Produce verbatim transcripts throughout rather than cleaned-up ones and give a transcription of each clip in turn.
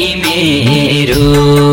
मेरो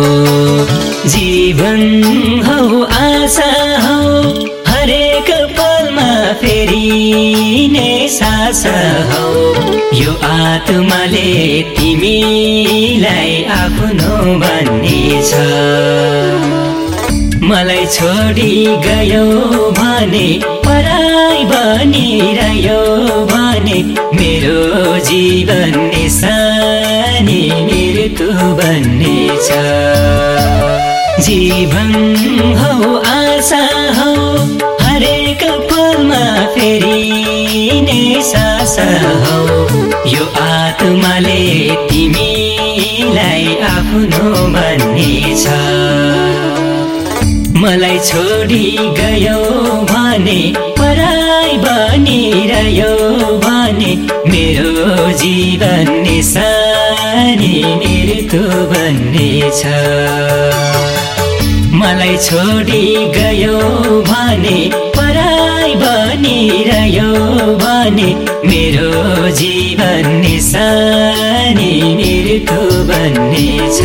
जीवन हौ आशा हौ हरेक पलमा फेरिने सास हौ यो आत्माले तिमीलाई आफ्नो भन्नेछ मलाई छोडी गयो भने पराई बनिरह्यो भने मेरो जीवन निशानी मृत्यु बन्नेछ जीवन हौ आशा हौ हरेक पलमा फेरिने सास हौ यो आत्माले तिमीलाई आफ्नो भन्नेछ मलाई छोडी गयो भने पराई बनिरह्यो भने मेरो जीवन निशानी मृत्यु बन्नेछ मलाई छोडी गयो भने पराई बनिरह्यो भने मेरो जीवन निशानी मृत्यु बन्नेछ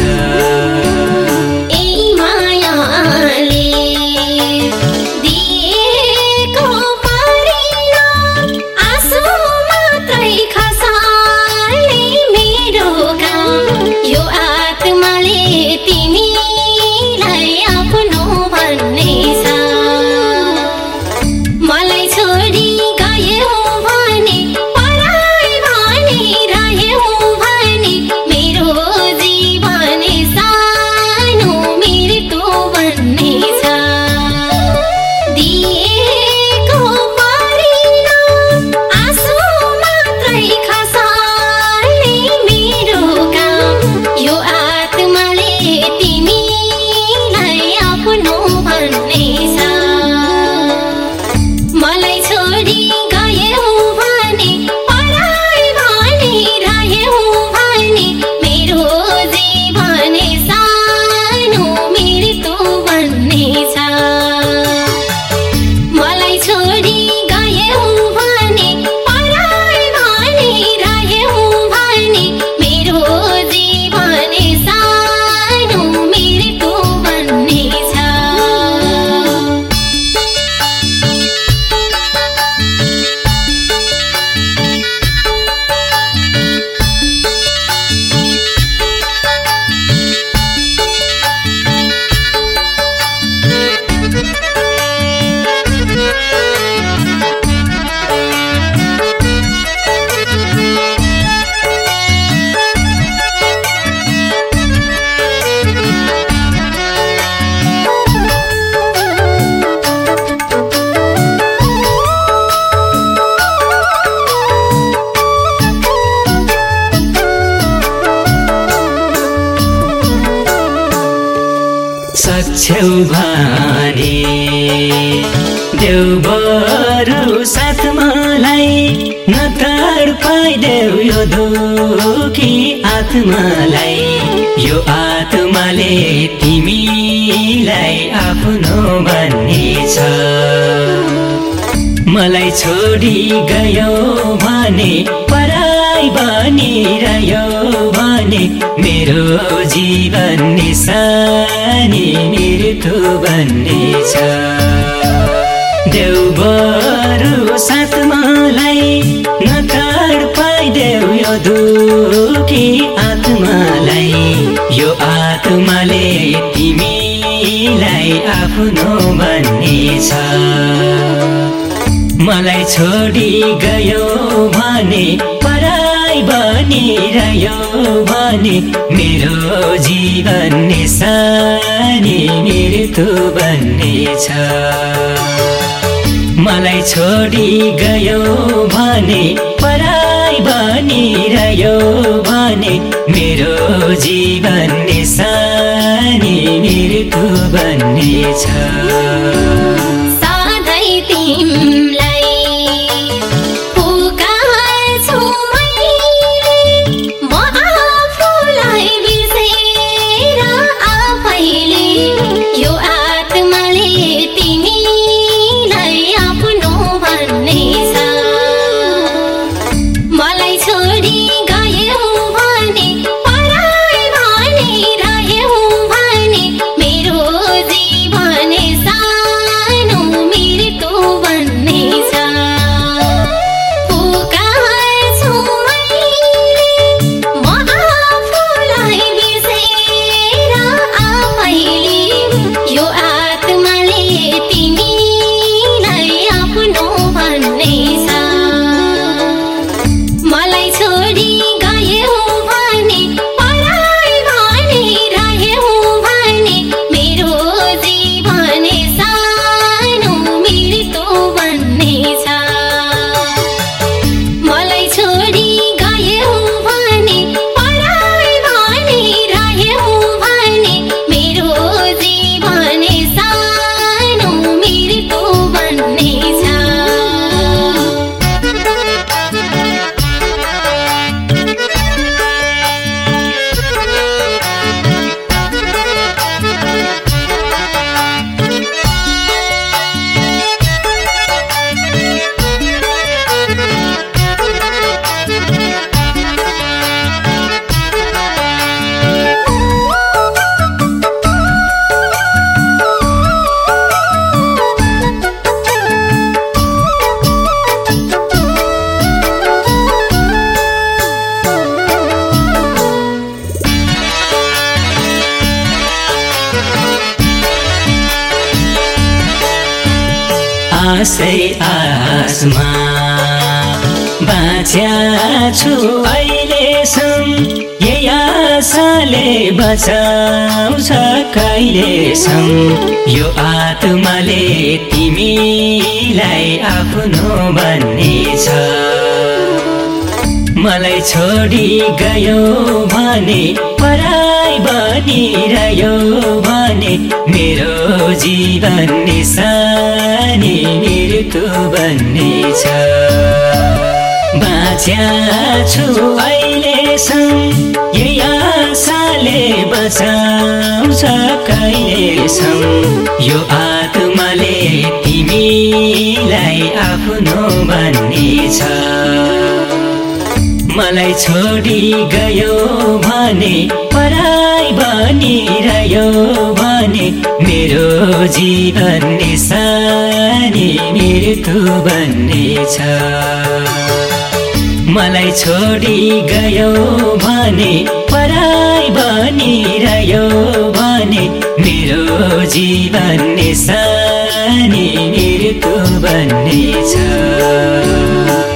सक्छौ भने देऊ बरु साथ मलाई नतड पाइदेऊ यो दुखी आत्मालाई यो आत्माले तिमीलाई आफ्नो भन्नेछ मलाई छोडी गयो भने पराई बनिरह्यो भने मेरो जीवन निशानी मृत्यु बन्नेछ देऊ बरु साथ मलाई नतड पाइदेऊ यो दुखी आत्मालाई यो आत्माले तिमीलाई आफ्नो भन्नेछ मलाई छोडी गयो भने पराई बनिरह्यो भने मेरो जीवन निशानी मृत्यु बन्नेछ मलाई छोडी गयो भने पराई बनिरह्यो भने मेरो जीवन निशानी मृत्यु बन्नेछ सधैँ तिमीलाई पुकार्छु मैले म आफूलाई बिर्सेर आफैले यो आत्माले तिमीलाई आफ्नो भन्नेछ मलाई छोडी गयौ भने पराई कसै आसमा बाँच्या छु अहिलेसम्म यही आशाले बचाउँछ कहिलेसम्म यो आत्माले तिमीलाई आफ्नो बन्नेछ मलाई छोडी गयो भने पराई बनिरह्यो भने मेरो जीवन निशानी मृत्यु बन्नेछ बाँच्या छु अहिलेसम्म यही आशाले बचाउँछ कहिलेसम्म यो आत्माले तिमीलाई आफ्नो बन्नेछ मलाई छोडी गयो भने पराई बनिरह्यो भने मेरो जीवन निशानी मृत्यु बन्नेछ मलाई छोडी गयो भने पराई बनिरह्यो भने मेरो जीवन निशानी मृत्यु बन्नेछ